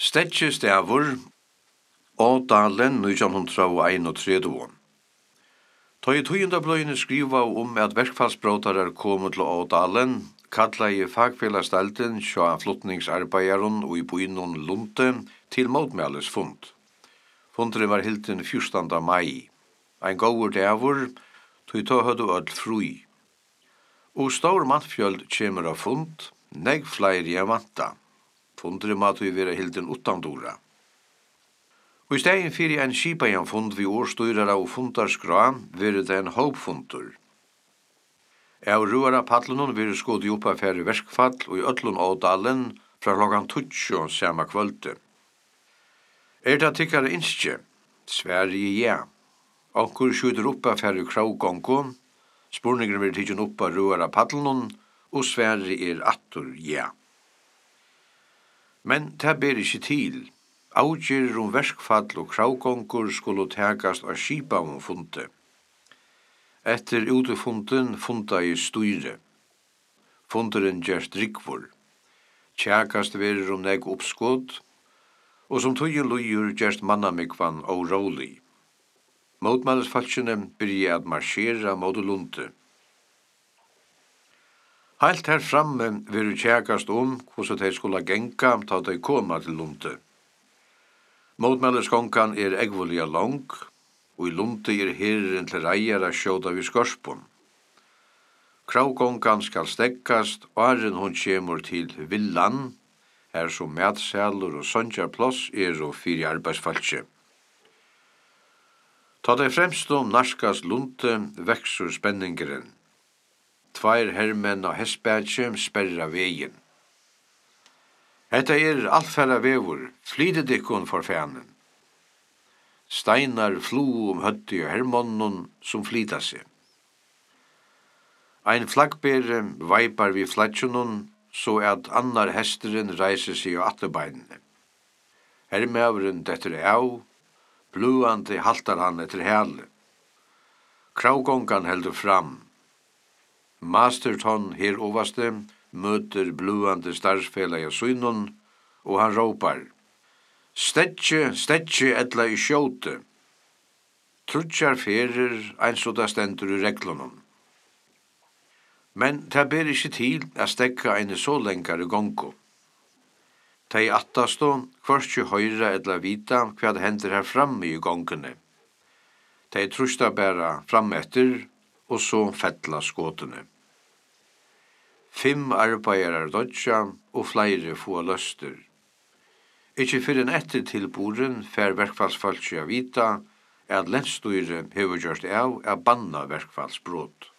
Stetjestavur Ådalen 1931. Tøy tøyendabløyene skriva at verkfallsbrotarar komu til Ådalen, kallaði fagfélagsdeildin sjá flutningsarbeidarum og í búinum Lunde til mótmælisfund. Fundurin var hildin 14. mai. Ein góður dagur, tøy høvdu öll frí. Og stór mannfjöld kemur á fund, negg fleiri vanta. Fundurin má tøy vera hildin utandura. Og í stegin fyrir ein skipajan fund við årstýrara og fundarskra verið ein hópfundur. Av ruara pallunum verið skoti uppa fyrir verkfall og í öllum Ådalen frá klokkan 20 sama kvöldi. Það tykkara innskje? Sverige ja. Onkur skjutur uppa fyrir krágongu, spurningur verið tikkin uppa ruara pallunum og Sverige attur ja. Men það ber ikkje til. Avgjerir verkfall og krágongur skulle takast av skipa fundi. Etter utefunden funda í stýri. Fundurin gerst rikvur. Tjakast verir negg uppskot, og som tøyen lujur gerst mannamikvan óróli. Mótmælisfalkjene byrja at marschera móti Lunde. Heilt her framme veru tjakast hvordan þeir skula genga ta þeir koma til Lunde. Mótmælisgongan eggvuliga long, og í Lunde herrin til reiar að skjóta við skorspun. Krágongan skal stekkast, árin hon kemur til villan, som matsalur og sonjarploss og fyrir arbeidsfalki. Ta þeir fremstum narskast Lunde veksur spenningurinn. Tvær hermenn á hestbætjum sperra vegin. Hetta allfæra vevur, flýtið ykkur for fænen. Steinar flu høtti og hermonnun som flýta seg. Ein flaggbere veipar við flatsjunun, så at annar hesteren reiser seg á atterbeinene. Hermæveren dettur av, bluandi haltar hann etter hæle. Krágongan heldur fram. Masterton her ovaste møter bluandi starfsfélag av synun, og han råpar: Stetje ella í skjóti. Trutjar ferir eins og það stendur í reglunum. Men það ber ikkje til að stekka einu så lengare gongu. Tei attastu hvorki høyra ella vita hvað hendur her framme í gongune. Tei trusta bæra fram etter, og så fella skotene. 5 arbeidarar dodja og fleiri få løster. Ikkje fyrir en etter tilboren fær verkfallsfalki að vita at lensstýri hefur gjort av banna verkfallsbrot.